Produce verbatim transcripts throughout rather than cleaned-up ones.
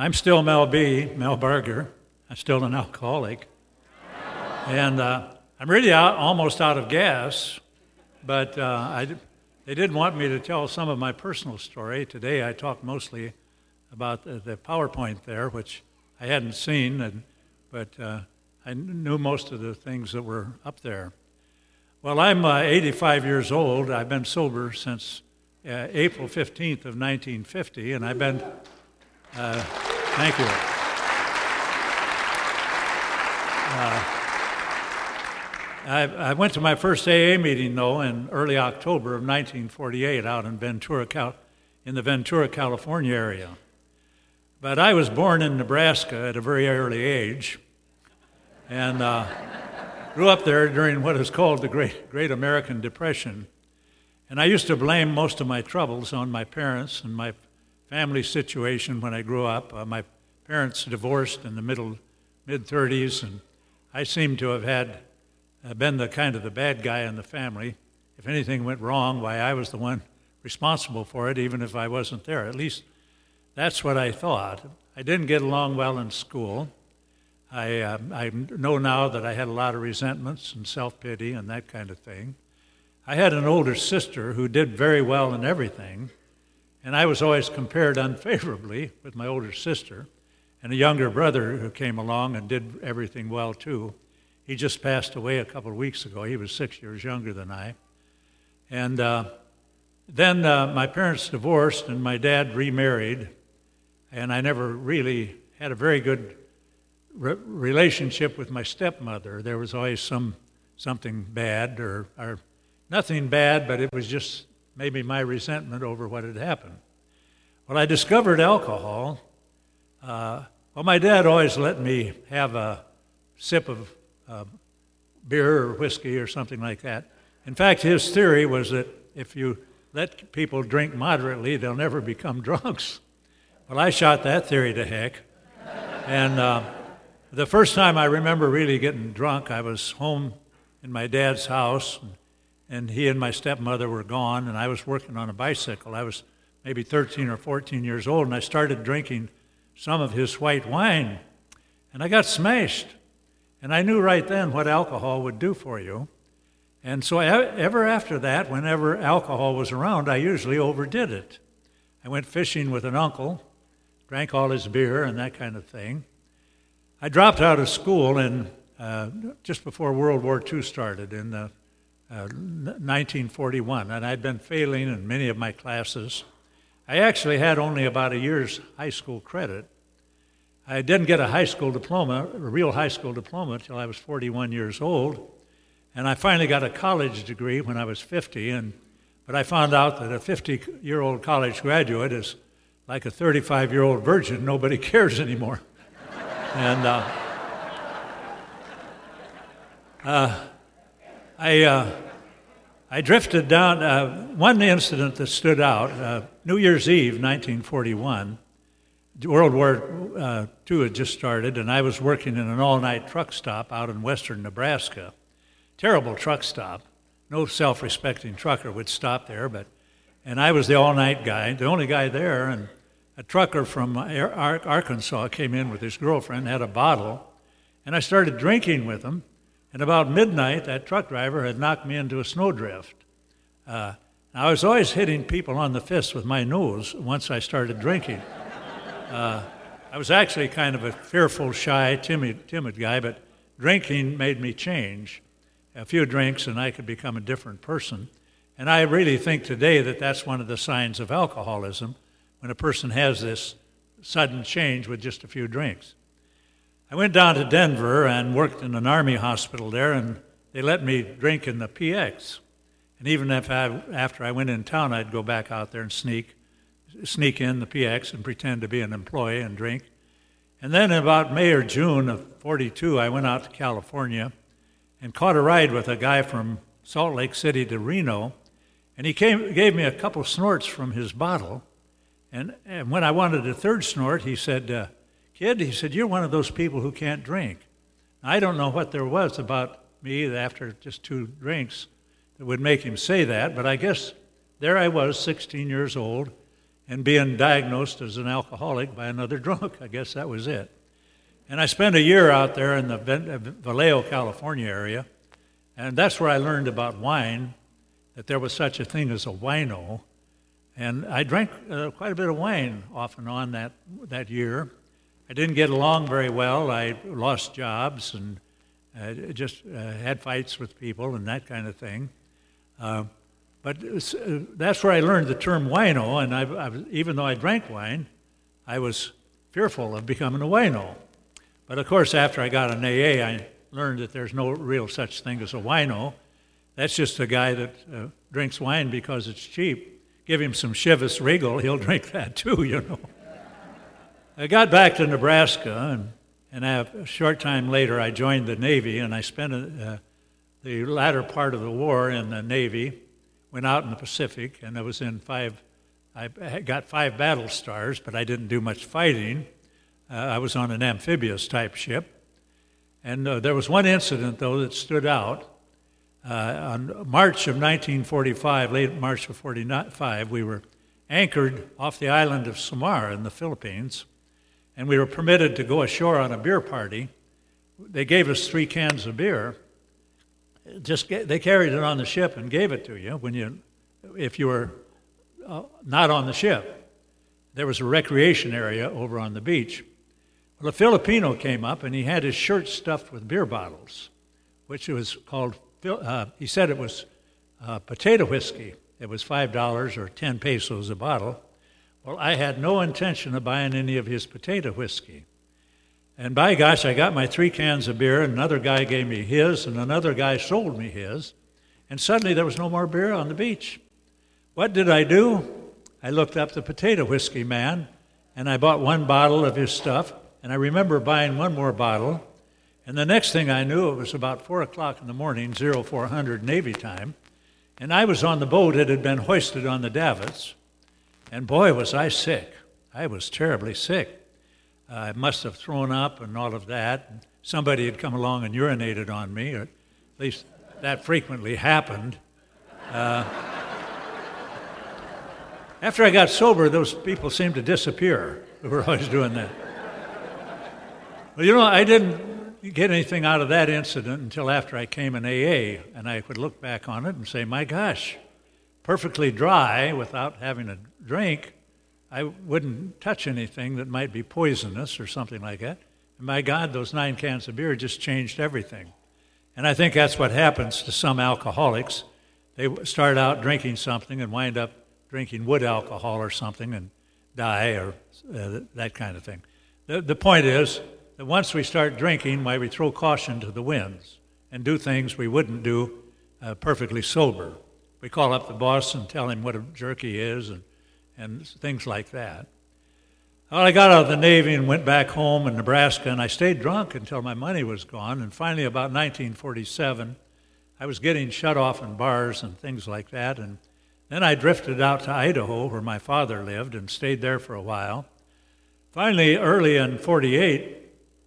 I'm still Mel B., Mel Barger. I'm still an alcoholic. And uh, I'm really out, almost out of gas, but uh, I, they did want me to tell some of my personal story. Today I talked mostly about the, the PowerPoint there, which I hadn't seen, and, but uh, I knew most of the things that were up there. Well, I'm uh, eighty-five years old. I've been sober since uh, April fifteenth of nineteen fifty, and I've been, uh, thank you. Uh, I, I went to my first A A meeting, though, in early October of nineteen forty-eight out in Ventura, Cal- in the Ventura, California area. But I was born in Nebraska at a very early age, and uh, grew up there during what is called the Great, Great American Depression. And I used to blame most of my troubles on my parents and my family situation when I grew up. Uh, my parents divorced in the middle, mid-thirties, and I seemed to have had uh, been the kind of the bad guy in the family. If anything went wrong, why, I was the one responsible for it, even if I wasn't there. At least that's what I thought. I didn't get along well in school. I, uh, I know now that I had a lot of resentments and self-pity and that kind of thing. I had an older sister who did very well in everything, and I was always compared unfavorably with my older sister, and a younger brother who came along and did everything well too. He just passed away a couple of weeks ago. He was six years younger than I. And uh, then uh, my parents divorced, and my dad remarried, and I never really had a very good re- relationship with my stepmother. There was always some something bad, or, or nothing bad, but it was just maybe my resentment over what had happened. Well, I discovered alcohol. Uh, well, my dad always let me have a sip of uh, beer or whiskey or something like that. In fact, his theory was that if you let people drink moderately, they'll never become drunks. Well, I shot that theory to heck. And uh, the first time I remember really getting drunk, I was home in my dad's house, and, and he and my stepmother were gone, and I was working on a bicycle. I was maybe thirteen or fourteen years old, and I started drinking some of his white wine, and I got smashed. And I knew right then what alcohol would do for you. And so ever after that, whenever alcohol was around, I usually overdid it. I went fishing with an uncle, drank all his beer and that kind of thing. I dropped out of school in uh, just before World War Two started in uh, uh, nineteen forty-one, and I'd been failing in many of my classes. I actually had only about a year's high school credit. I didn't get a high school diploma, a real high school diploma, until I was forty-one years old. And I finally got a college degree when I was fifty, and but I found out that a fifty-year-old college graduate is like a thirty-five-year-old virgin. Nobody cares anymore. and uh, uh, I uh, I drifted down. Uh, one incident that stood out, uh, New Year's Eve, nineteen forty-one, World War Two had just started, and I was working in an all-night truck stop out in western Nebraska. Terrible truck stop. No self-respecting trucker would stop there, but and I was the all-night guy, the only guy there, and a trucker from Arkansas came in with his girlfriend, had a bottle, and I started drinking with him, and about midnight, that truck driver had knocked me into a snowdrift. Uh, I was always hitting people on the fist with my nose once I started drinking. Uh, I was actually kind of a fearful, shy, timid, timid guy, but drinking made me change. A few drinks and I could become a different person. And I really think today that that's one of the signs of alcoholism, when a person has this sudden change with just a few drinks. I went down to Denver and worked in an army hospital there, and they let me drink in the P X. And even if I, after I went in town, I'd go back out there and sneak, sneak in the P X and pretend to be an employee and drink. And then in about May or June of forty-two, I went out to California and caught a ride with a guy from Salt Lake City to Reno, and he came, gave me a couple snorts from his bottle, and, and when I wanted a third snort, he said, uh, kid, he said, you're one of those people who can't drink. Now, I don't know what there was about me after just two drinks that would make him say that, but I guess there I was, sixteen years old, and being diagnosed as an alcoholic by another drunk. I guess that was it. And I spent a year out there in the Vallejo, California area, and that's where I learned about wine, that there was such a thing as a wino. And I drank uh, quite a bit of wine off and on that, that year. I didn't get along very well. I lost jobs and uh, just uh, had fights with people and that kind of thing. Uh, but uh, that's where I learned the term wino, and I, I was, even though I drank wine, I was fearful of becoming a wino. But of course, after I got an A A, I learned that there's no real such thing as a wino. That's just a guy that uh, drinks wine because it's cheap. Give him some Chivas Regal, he'll drink that too, you know. I got back to Nebraska, and, and a, a short time later I joined the Navy, and I spent uh, the latter part of the war in the Navy, went out in the Pacific, and I was in five, I got five battle stars, but I didn't do much fighting. Uh, I was on an amphibious type ship. And uh, there was one incident, though, that stood out. Uh, on March of nineteen forty-five, late March of forty-five, we were anchored off the island of Samar in the Philippines, and we were permitted to go ashore on a beer party. They gave us three cans of beer. Just get, they carried it on the ship and gave it to you when you, if you were uh, not on the ship. There was a recreation area over on the beach. Well, a Filipino came up, and he had his shirt stuffed with beer bottles, which was called Uh, he said it was uh, potato whiskey. It was five dollars or ten pesos a bottle. Well, I had no intention of buying any of his potato whiskey. And by gosh, I got my three cans of beer, and another guy gave me his, and another guy sold me his. And suddenly there was no more beer on the beach. What did I do? I looked up the potato whiskey man, and I bought one bottle of his stuff, and I remember buying one more bottle. And the next thing I knew, it was about four o'clock in the morning, oh four hundred Navy time, and I was on the boat. It had been hoisted on the davits, and boy, was I sick. I was terribly sick. Uh, I must have thrown up and all of that. Somebody had come along and urinated on me, or at least that frequently happened. Uh, after I got sober, those people seemed to disappear who were always doing that. Well, you know, I didn't get anything out of that incident until after I came in A A, and I could look back on it and say, my gosh, perfectly dry without having a drink, I wouldn't touch anything that might be poisonous or something like that. And my God, those nine cans of beer just changed everything. And I think that's what happens to some alcoholics. They start out drinking something and wind up drinking wood alcohol or something and die or uh, that kind of thing. The, the point is, that once we start drinking, why we throw caution to the winds and do things we wouldn't do uh, perfectly sober. We call up the boss and tell him what a jerk he is and, and things like that. Well, I got out of the Navy and went back home in Nebraska, and I stayed drunk until my money was gone. And finally, about nineteen forty-seven, I was getting shut off in bars and things like that. And then I drifted out to Idaho, where my father lived, and stayed there for a while. Finally, early in forty-eight,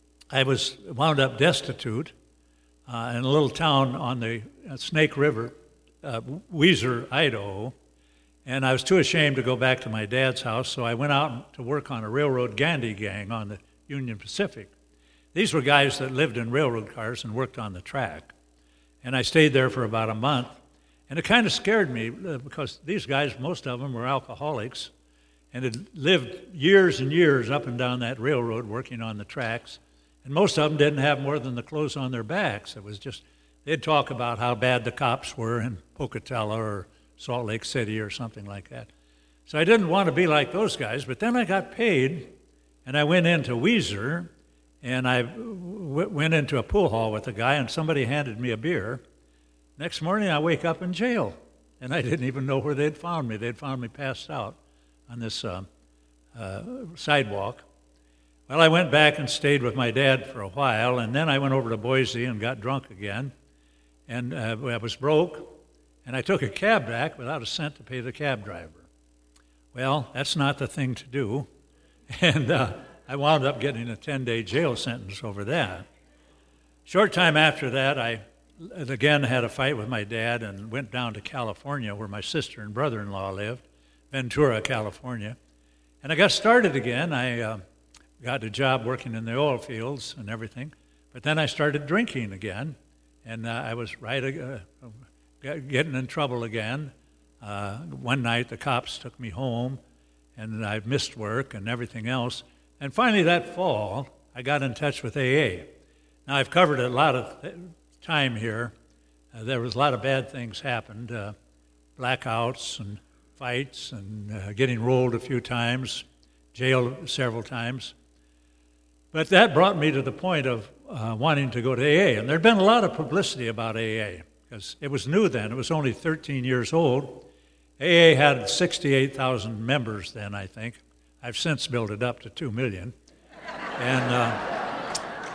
I was wound up destitute uh, in a little town on the Snake River, uh, Weiser, Idaho, and I was too ashamed to go back to my dad's house, so I went out to work on a railroad Gandhi gang on the Union Pacific. These were guys that lived in railroad cars and worked on the track, and I stayed there for about a month, and it kind of scared me uh, because these guys, most of them were alcoholics, and had lived years and years up and down that railroad working on the tracks. And most of them didn't have more than the clothes on their backs. It was just, they'd talk about how bad the cops were in Pocatello or Salt Lake City or something like that. So I didn't want to be like those guys, but then I got paid, and I went into Weiser, and I w- went into a pool hall with a guy, and somebody handed me a beer. Next morning, I wake up in jail, and I didn't even know where they'd found me. They'd found me passed out on this uh, uh, sidewalk. Well, I went back and stayed with my dad for a while, and then I went over to Boise and got drunk again, and uh, I was broke, and I took a cab back without a cent to pay the cab driver. Well, that's not the thing to do, and uh, I wound up getting a ten-day jail sentence over that. Short time after that, I again had a fight with my dad and went down to California where my sister and brother-in-law lived, Ventura, California. And I got started again. I uh, got a job working in the oil fields and everything. But then I started drinking again, and uh, I was right uh, getting in trouble again. Uh, one night the cops took me home, and I missed work and everything else. And finally that fall, I got in touch with A A. Now, I've covered a lot of time here. Uh, there was a lot of bad things happened, uh, blackouts and fights and uh, getting rolled a few times, jailed several times. But that brought me to the point of uh, wanting to go to A A. And there'd been a lot of publicity about A A because it was new then. It was only thirteen years old. A A had sixty-eight thousand members then, I think. I've since built it up to two million. And, uh,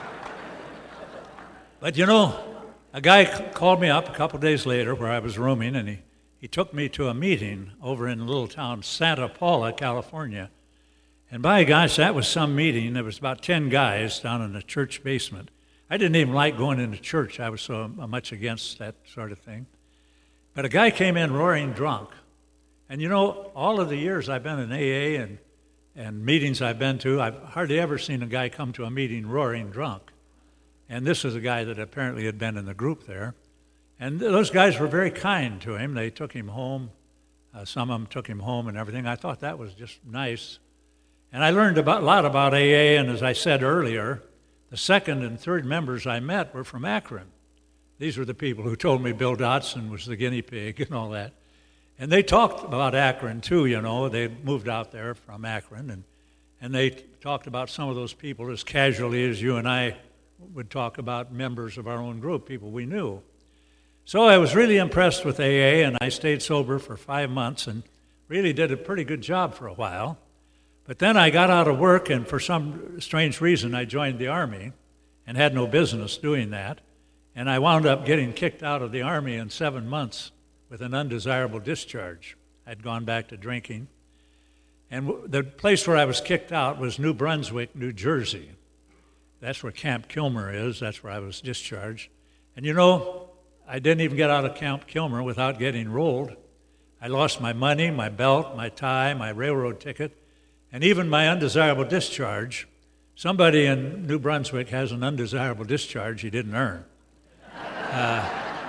but you know, a guy c- called me up a couple days later where I was rooming, and he, he took me to a meeting over in a little town, Santa Paula, California. And by gosh, that was some meeting. There was about ten guys down in the church basement. I didn't even like going into church. I was so much against that sort of thing. But a guy came in roaring drunk. And you know, all of the years I've been in A A and, and meetings I've been to, I've hardly ever seen a guy come to a meeting roaring drunk. And this is a guy that apparently had been in the group there. And those guys were very kind to him. They took him home. Uh, some of them took him home and everything. I thought that was just nice. And I learned about, a lot about A A, and as I said earlier, the second and third members I met were from Akron. These were the people who told me Bill Dotson was the guinea pig and all that. And they talked about Akron, too, you know. They moved out there from Akron, and, and they talked about some of those people as casually as you and I would talk about members of our own group, people we knew. So I was really impressed with A A, and I stayed sober for five months and really did a pretty good job for a while. But then I got out of work, and for some strange reason, I joined the Army and had no business doing that. And I wound up getting kicked out of the Army in seven months with an undesirable discharge. I'd gone back to drinking. And w- the place where I was kicked out was New Brunswick, New Jersey. That's where Camp Kilmer is. That's where I was discharged. And you know, I didn't even get out of Camp Kilmer without getting rolled. I lost my money, my belt, my tie, my railroad ticket, and even my undesirable discharge. Somebody in New Brunswick has an undesirable discharge he didn't earn. Uh,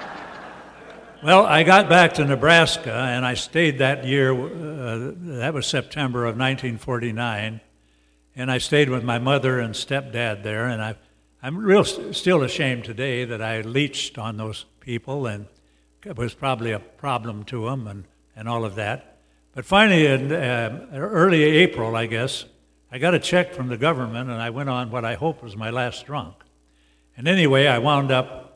well, I got back to Nebraska, and I stayed that year. Uh, that was September of nineteen forty-nine, and I stayed with my mother and stepdad there. And I, I'm real still ashamed today that I leached on those people, and it was probably a problem to them, and, and all of that. But finally, in uh, early April, I guess, I got a check from the government, and I went on what I hope was my last drunk. And anyway, I wound up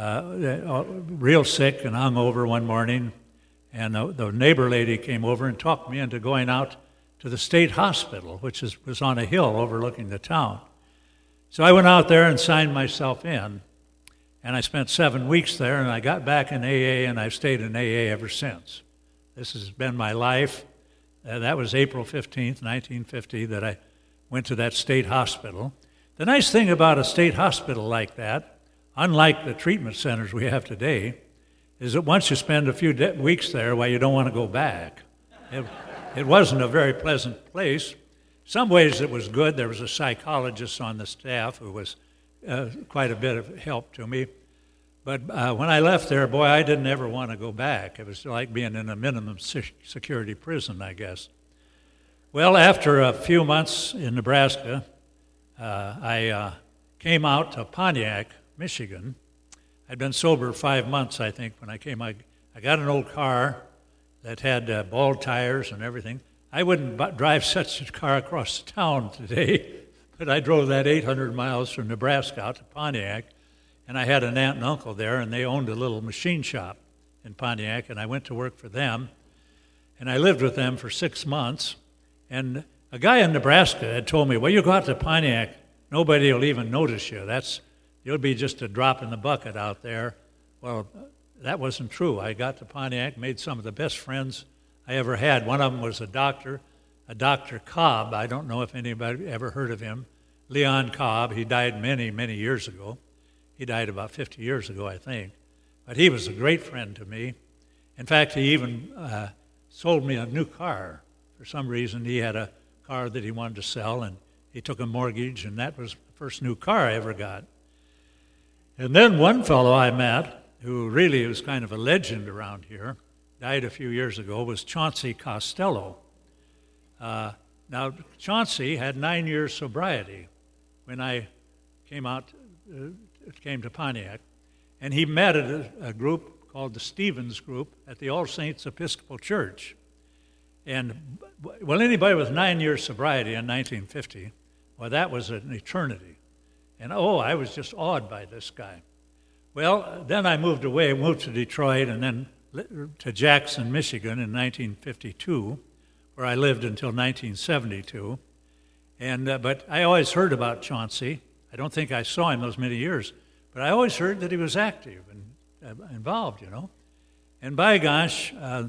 uh, real sick and hungover one morning, and the, the neighbor lady came over and talked me into going out to the state hospital, which is, was on a hill overlooking the town. So I went out there and signed myself in, and I spent seven weeks there, and I got back in A A, and I've stayed in A A ever since. This has been my life. Uh, that was April fifteenth, nineteen fifty, that I went to that state hospital. The nice thing about a state hospital like that, unlike the treatment centers we have today, is that once you spend a few de- weeks there, well, you don't want to go back. It, it wasn't a very pleasant place. Some ways it was good. There was a psychologist on the staff who was uh, quite a bit of help to me. But uh, when I left there, boy, I didn't ever want to go back. It was like being in a minimum security prison, I guess. Well, after a few months in Nebraska, uh, I uh, came out to Pontiac, Michigan. I'd been sober five months, I think, when I came. I, I got an old car that had uh, bald tires and everything. I wouldn't b- drive such a car across the town today, but I drove that eight hundred miles from Nebraska out to Pontiac. And I had an aunt and uncle there, and they owned a little machine shop in Pontiac, and I went to work for them. And I lived with them for six months. And a guy in Nebraska had told me, well, you go out to Pontiac, nobody will even notice you. That's, you'll be just a drop in the bucket out there. Well, that wasn't true. I got to Pontiac, made some of the best friends I ever had. One of them was a doctor, a Doctor Cobb. I don't know if anybody ever heard of him. Leon Cobb. He died many, many years ago. He died about fifty years ago, I think. But he was a great friend to me. In fact, he even uh, sold me a new car. For some reason, he had a car that he wanted to sell, and he took a mortgage, and that was the first new car I ever got. And then one fellow I met, who really was kind of a legend around here, died a few years ago, was Chauncey Costello. Uh, now, Chauncey had nine years sobriety when I came out, uh, came to Pontiac, and he met at a, a group called the Stevens Group at the All Saints Episcopal Church. And, well, anybody with nine years sobriety in nineteen fifty, well, that was an eternity. And, oh, I was just awed by this guy. Well, then I moved away, moved to Detroit, and then to Jackson, Michigan in nineteen fifty-two, where I lived until nineteen seventy-two. And, uh, but I always heard about Chauncey. I don't think I saw him those many years, but I always heard that he was active and uh, involved, you know. And by gosh, uh,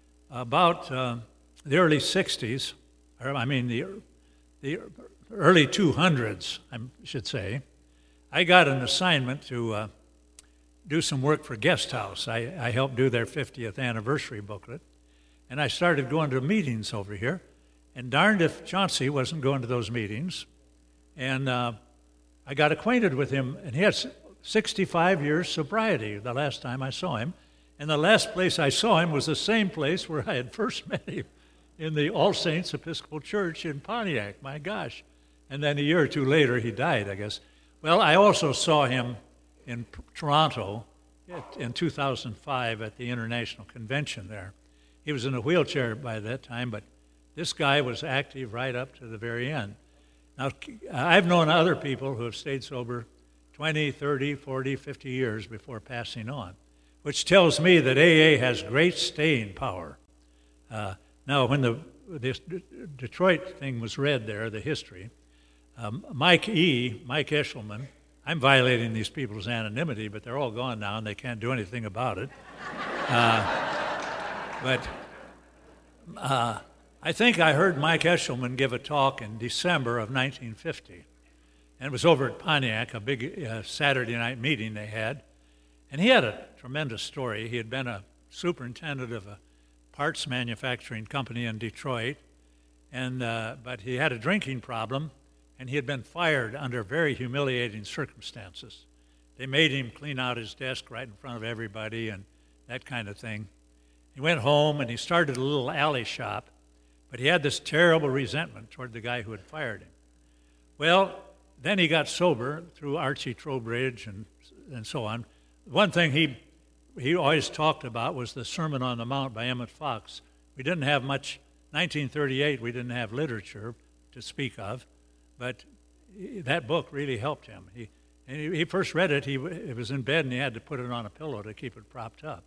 about uh, the early sixties, or I mean the, the early two hundreds, I should say, I got an assignment to uh, do some work for Guest House. I, I helped do their fiftieth anniversary booklet, and I started going to meetings over here, and darned if Chauncey wasn't going to those meetings. And uh, I got acquainted with him, and he had sixty-five years sobriety the last time I saw him. And the last place I saw him was the same place where I had first met him, in the All Saints Episcopal Church in Pontiac, my gosh. And then a year or two later, he died, I guess. Well, I also saw him in Toronto in two thousand five at the International Convention there. He was in a wheelchair by that time, but this guy was active right up to the very end. Now, I've known other people who have stayed sober twenty, thirty, forty, fifty years before passing on, which tells me that A A has great staying power. Uh, now, when the this Detroit thing was read there, the history, um, Mike E., Mike Eshelman, I'm violating these people's anonymity, but they're all gone now and they can't do anything about it. Uh, but uh, I think I heard Mike Eshelman give a talk in December of nineteen fifty. And it was over at Pontiac, a big uh, Saturday night meeting they had. And he had a tremendous story. He had been a superintendent of a parts manufacturing company in Detroit, and uh, but he had a drinking problem, and he had been fired under very humiliating circumstances. They made him clean out his desk right in front of everybody and that kind of thing. He went home and he started a little alley shop, but he had this terrible resentment toward the guy who had fired him. Well, then he got sober through Archie Trowbridge and and so on. One thing he he always talked about was the Sermon on the Mount by Emmett Fox. We didn't have much, nineteen thirty-eight, we didn't have literature to speak of, but that book really helped him. He, and he, he first read it, he it was in bed and he had to put it on a pillow to keep it propped up.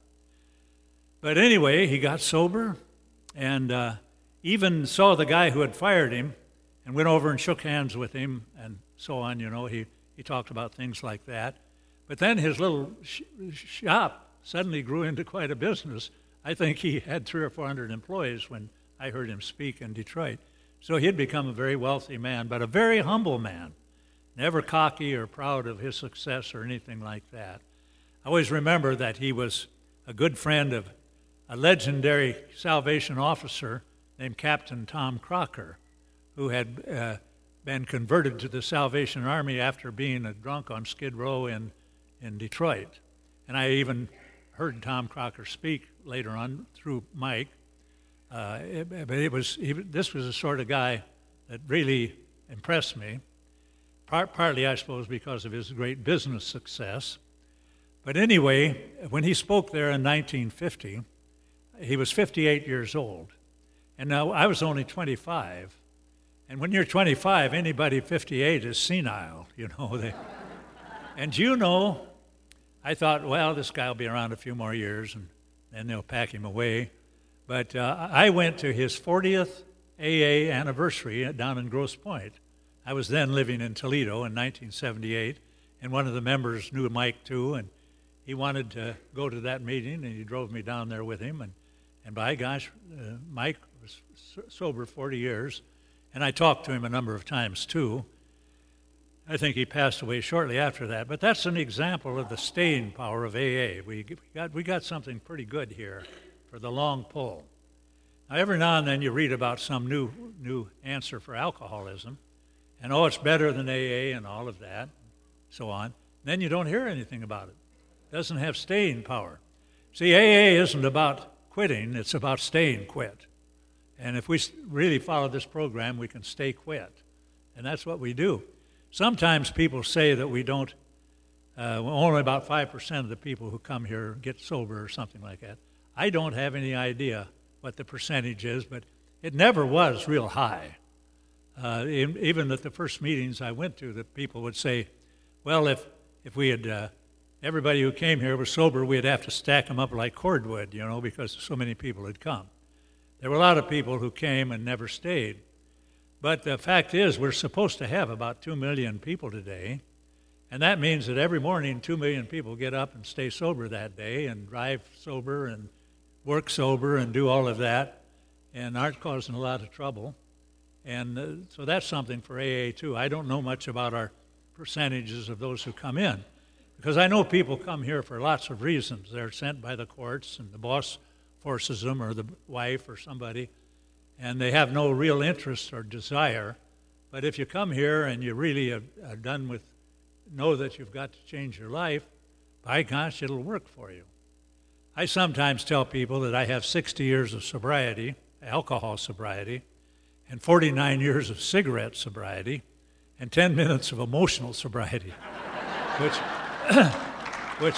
But anyway, he got sober and uh, even saw the guy who had fired him and went over and shook hands with him and so on, you know. He, he talked about things like that. But then his little sh- shop suddenly grew into quite a business. I think he had three or four hundred employees when I heard him speak in Detroit. So he had become a very wealthy man, but a very humble man, never cocky or proud of his success or anything like that. I always remember that he was a good friend of a legendary Salvation officer named Captain Tom Crocker, who had uh, been converted to the Salvation Army after being a drunk on Skid Row in, in Detroit. And I even heard Tom Crocker speak later on through Mike. Uh, it, but it was he, this was the sort of guy that really impressed me, Part, partly, I suppose, because of his great business success. But anyway, when he spoke there in nineteen fifty, he was fifty-eight years old. And now I was only twenty-five. And when you're twenty-five, anybody fifty-eight is senile, you know. They, and you know, I thought, well, this guy will be around a few more years, and then they'll pack him away. But uh, I went to his fortieth A A anniversary down in Grosse Pointe. I was then living in Toledo in nineteen seventy-eight, and one of the members knew Mike too, and he wanted to go to that meeting, and he drove me down there with him. And, and by gosh, uh, Mike was sober forty years. And I talked to him a number of times, too. I think he passed away shortly after that. But that's an example of the staying power of A A. We got, we got something pretty good here for the long pull. Now, every now and then you read about some new new answer for alcoholism, and oh, it's better than A A and all of that, so on. Then you don't hear anything about it. It doesn't have staying power. See, A A isn't about quitting, it's about staying quit. And if we really follow this program, we can stay quit. And that's what we do. Sometimes people say that we don't, uh, only about five percent of the people who come here get sober or something like that. I don't have any idea what the percentage is, but it never was real high. Uh, even at the first meetings I went to, the people would say, well, if, if we had, uh, everybody who came here was sober, we'd have to stack them up like cordwood, you know, because so many people had come. There were a lot of people who came and never stayed. But the fact is, we're supposed to have about two million people today, and that means that every morning two million people get up and stay sober that day and drive sober and work sober and do all of that and aren't causing a lot of trouble. And uh, so that's something for A A too. I don't know much about our percentages of those who come in, because I know people come here for lots of reasons. They're sent by the courts and the boss forces them, or the wife or somebody, and they have no real interest or desire. But if you come here and you really are, are done with, know that you've got to change your life, by gosh, it'll work for you. I sometimes tell people that I have sixty years of sobriety, alcohol sobriety, and forty-nine years of cigarette sobriety, and ten minutes of emotional sobriety, which, which,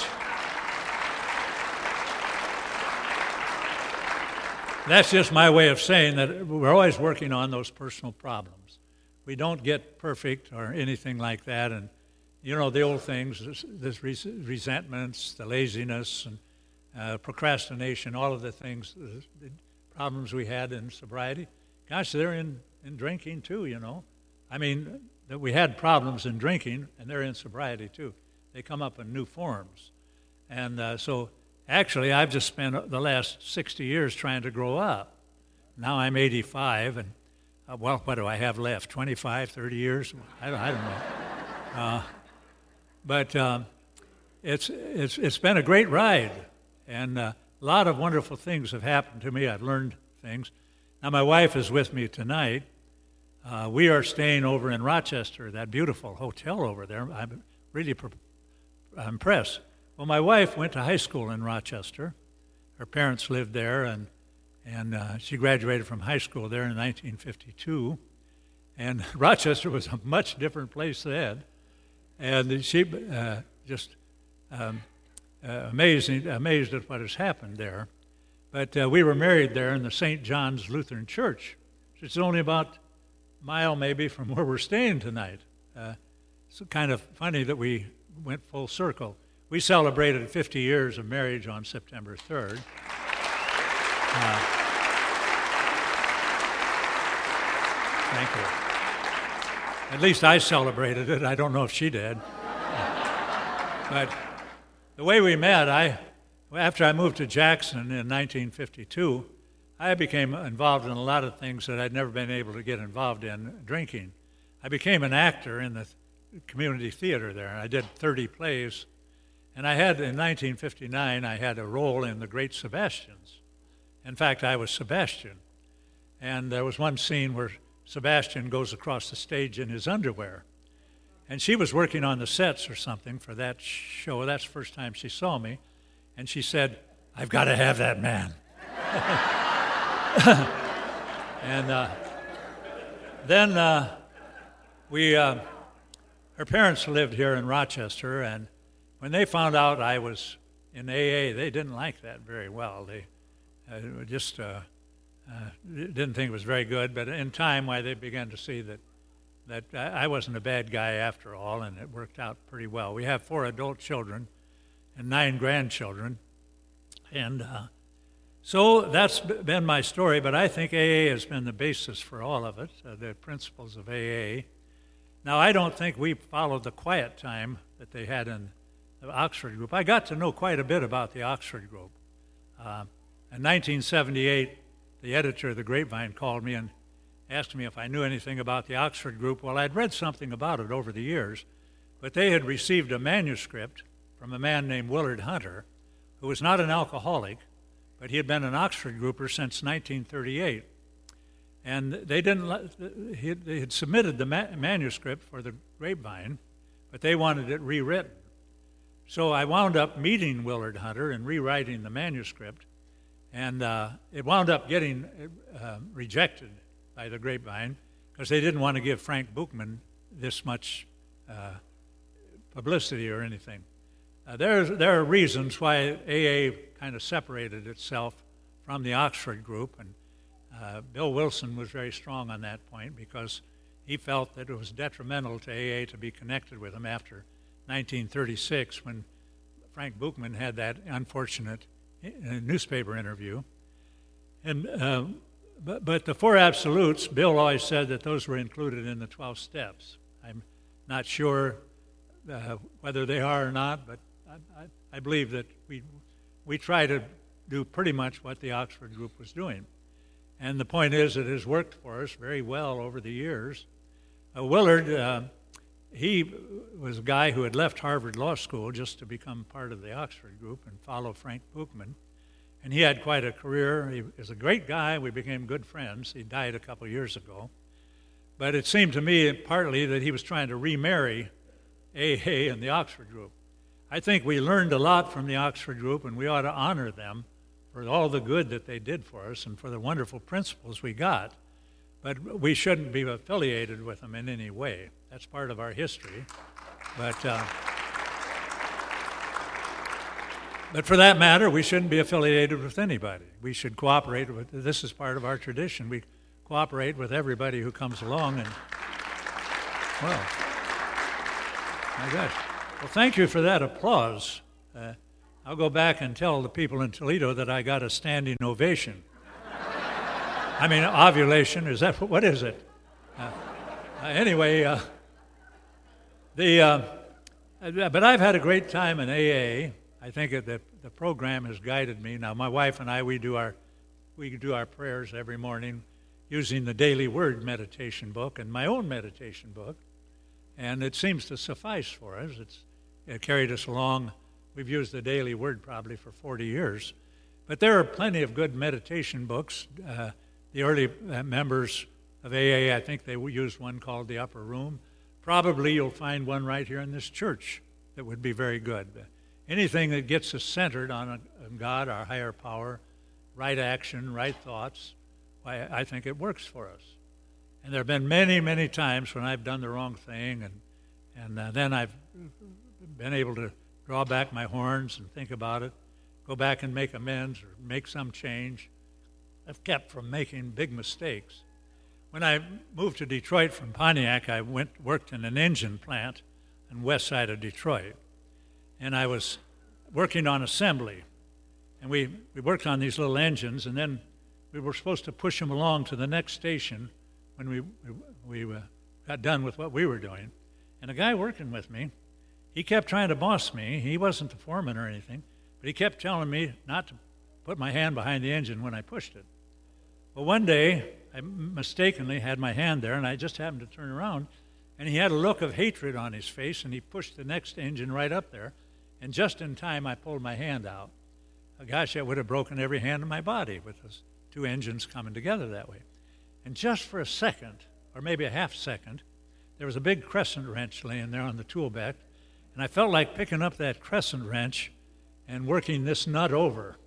that's just my way of saying that we're always working on those personal problems. We don't get perfect or anything like that, and you know the old things, this, this resentments, the laziness, and uh, procrastination, all of the things, the, the problems we had in sobriety. Gosh, they're in, in drinking too, you know. I mean, that we had problems in drinking, and they're in sobriety too. They come up in new forms. And uh, so actually, I've just spent the last sixty years trying to grow up. Now I'm eighty-five, and uh, well, what do I have left? twenty-five, thirty years? I don't, I don't know. Uh, but um, it's, it's, it's been a great ride, and uh, a lot of wonderful things have happened to me. I've learned things. Now, my wife is with me tonight. Uh, we are staying over in Rochester, that beautiful hotel over there. I'm really pr- impressed. Well, my wife went to high school in Rochester. Her parents lived there, and and uh, she graduated from high school there in nineteen fifty-two. And Rochester was a much different place then. And she uh, just um, uh, amazing, amazed at what has happened there. But uh, we were married there in the Saint John's Lutheran Church. It's only about a mile maybe from where we're staying tonight. Uh, it's kind of funny that we went full circle. We celebrated fifty years of marriage on September third. Uh, thank you. At least I celebrated it. I don't know if she did. But the way we met, I, after I moved to Jackson in nineteen fifty-two, I became involved in a lot of things that I'd never been able to get involved in, drinking. I became an actor in the community theater there, and I did thirty plays. And I had, in nineteen fifty-nine, I had a role in The Great Sebastians. In fact, I was Sebastian. And there was one scene where Sebastian goes across the stage in his underwear. And she was working on the sets or something for that show. That's the first time she saw me. And she said, "I've got to have that man." and uh, then uh, we, uh, her parents lived here in Rochester, and when they found out I was in A A, they didn't like that very well. They uh, just uh, uh, didn't think it was very good. But in time, why they began to see that that I wasn't a bad guy after all, and it worked out pretty well. We have four adult children and nine grandchildren, and uh, so that's been my story. But I think A A has been the basis for all of it, uh, the principles of A A. Now, I don't think we followed the quiet time that they had in the Oxford group. I got to know quite a bit about the Oxford group. Uh, in nineteen seventy-eight, the editor of the Grapevine called me and asked me if I knew anything about the Oxford group. Well, I'd read something about it over the years, but they had received a manuscript from a man named Willard Hunter, who was not an alcoholic, but he had been an Oxford grouper since nineteen thirty-eight. And they didn't. Let, he had, they had submitted the ma- manuscript for the Grapevine, but they wanted it rewritten. So I wound up meeting Willard Hunter and rewriting the manuscript, and uh, it wound up getting uh, rejected by the Grapevine because they didn't want to give Frank Buchman this much uh, publicity or anything. Uh, there's, there are reasons why A A kind of separated itself from the Oxford group, and uh, Bill Wilson was very strong on that point because he felt that it was detrimental to A A to be connected with him after nineteen thirty-six when Frank Buchman had that unfortunate newspaper interview. And uh, but, but the four absolutes, Bill always said that those were included in the twelve steps. I'm not sure uh, whether they are or not, but I, I, I believe that we we try to do pretty much what the Oxford group was doing. And the point is, it has worked for us very well over the years. Uh, Willard, uh, he was a guy who had left Harvard Law School just to become part of the Oxford group and follow Frank Buchman. And he had quite a career. He was a great guy. We became good friends. He died a couple years ago. But it seemed to me partly that he was trying to remarry A A and the Oxford group. I think we learned a lot from the Oxford group, and we ought to honor them for all the good that they did for us and for the wonderful principles we got. But we shouldn't be affiliated with them in any way. That's part of our history. But, uh, but for that matter, we shouldn't be affiliated with anybody. We should cooperate with, this is part of our tradition. We cooperate with everybody who comes along. And, well, my gosh. Well, thank you for that applause. Uh, I'll go back and tell the people in Toledo that I got a standing ovation. I mean, ovulation, is that, what is it? Uh, uh, anyway, uh, the, uh, but I've had a great time in A A. I think that the, the program has guided me. Now, my wife and I, we do our, we do our prayers every morning using the Daily Word meditation book and my own meditation book, and it seems to suffice for us. It's it carried us along. We've used the Daily Word probably for forty years. But there are plenty of good meditation books. Uh, the early uh, members of A A, I think they used one called The Upper Room. Probably you'll find one right here in this church that would be very good. Uh, anything that gets us centered on, a, on God, our higher power, right action, right thoughts, I, I think it works for us. And there have been many, many times when I've done the wrong thing, and, and uh, then I've been able to draw back my horns and think about it, go back and make amends or make some change. I've kept from making big mistakes. When I moved to Detroit from Pontiac, I went worked in an engine plant on the west side of Detroit. And I was working on assembly. And we, we worked on these little engines, and then we were supposed to push them along to the next station when we, we, we uh, got done with what we were doing. And a guy working with me, he kept trying to boss me. He wasn't the foreman or anything, but he kept telling me not to put my hand behind the engine when I pushed it. Well, one day, I mistakenly had my hand there, and I just happened to turn around, and he had a look of hatred on his face, and he pushed the next engine right up there, and just in time, I pulled my hand out. Oh, gosh, that would have broken every hand in my body with those two engines coming together that way. And just for a second, or maybe a half second, there was a big crescent wrench laying there on the tool bed, and I felt like picking up that crescent wrench and working this nut over.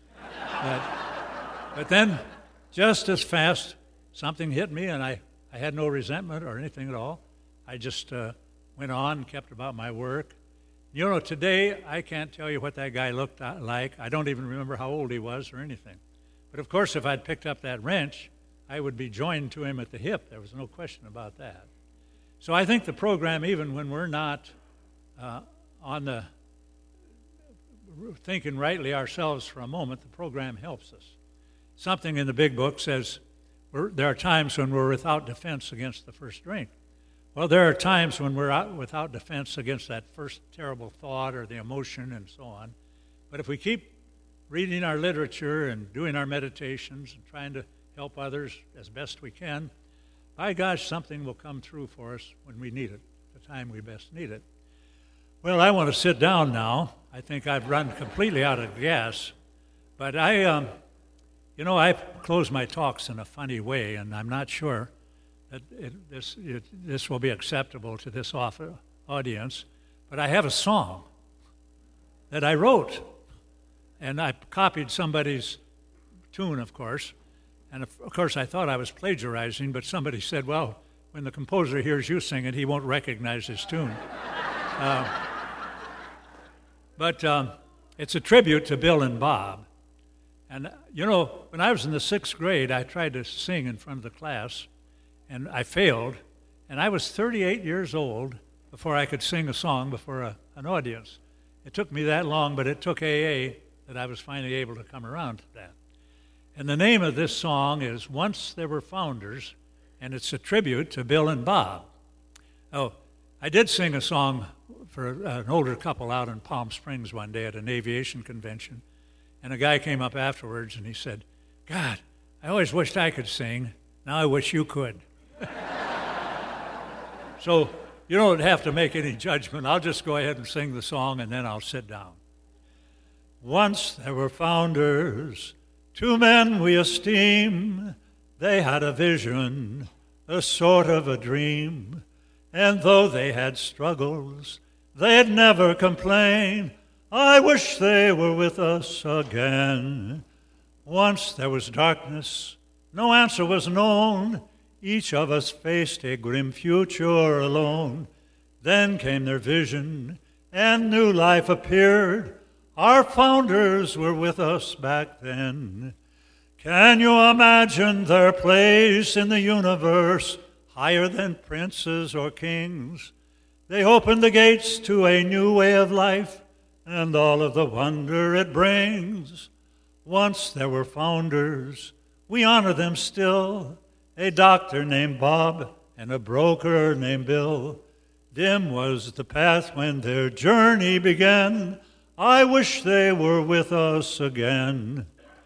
but, but then, just as fast, something hit me, and I, I had no resentment or anything at all. I just uh, went on and kept about my work. You know, today, I can't tell you what that guy looked like. I don't even remember how old he was or anything. But of course, if I'd picked up that wrench, I would be joined to him at the hip. There was no question about that. So I think the program, even when we're not uh, on the thinking rightly ourselves for a moment, the program helps us. Something in the big book says we're, there are times when we're without defense against the first drink. Well, there are times when we're out without defense against that first terrible thought or the emotion and so on. But if we keep reading our literature and doing our meditations and trying to help others as best we can, by gosh, something will come through for us when we need it, the time we best need it. Well, I want to sit down now. I think I've run completely out of gas. But I, um, you know, I close my talks in a funny way, and I'm not sure that it, this it, this will be acceptable to this author, audience. But I have a song that I wrote, and I copied somebody's tune, of course. And of, of course, I thought I was plagiarizing, but somebody said, "Well, when the composer hears you sing it, he won't recognize his tune." uh, but um, it's a tribute to Bill and Bob. And, you know, when I was in the sixth grade, I tried to sing in front of the class, and I failed. And I was thirty-eight years old before I could sing a song before a, an audience. It took me that long, but it took A A that I was finally able to come around to that. And the name of this song is Once There Were Founders, and it's a tribute to Bill and Bob. Oh, I did sing a song for an older couple out in Palm Springs one day at an aviation convention. And a guy came up afterwards and he said, "God, I always wished I could sing. Now I wish you could." So you don't have to make any judgment. I'll just go ahead and sing the song and then I'll sit down. Once there were founders, two men we esteem. They had a vision, a sort of a dream. And though they had struggles, they'd never complain. I wish they were with us again. Once there was darkness, no answer was known. Each of us faced a grim future alone. Then came their vision, and new life appeared. Our founders were with us back then. Can you imagine their place in the universe, higher than princes or kings? They opened the gates to a new way of life, and all of the wonder it brings. Once there were founders, we honor them still, a doctor named Bob and a broker named Bill. Dim was the path when their journey began. I wish they were with us again.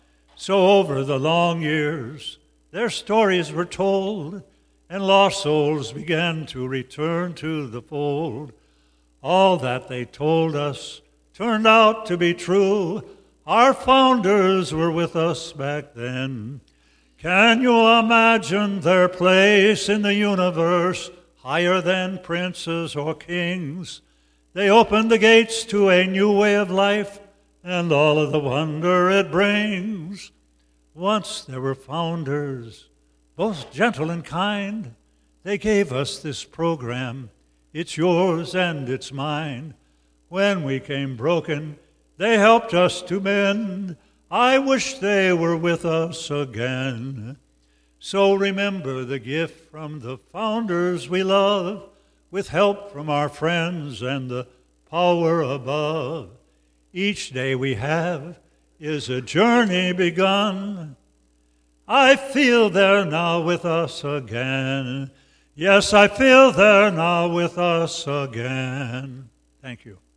So over the long years, their stories were told, and lost souls began to return to the fold. All that they told us turned out to be true. Our founders were with us back then. Can you imagine their place in the universe, higher than princes or kings? They opened the gates to a new way of life, and all of the wonder it brings. Once there were founders, both gentle and kind. They gave us this program. It's yours and it's mine. When we came broken, they helped us to mend. I wish they were with us again. So remember the gift from the founders we love, with help from our friends and the power above. Each day we have is a journey begun. I feel they're now with us again. Yes, I feel they're now with us again. Thank you.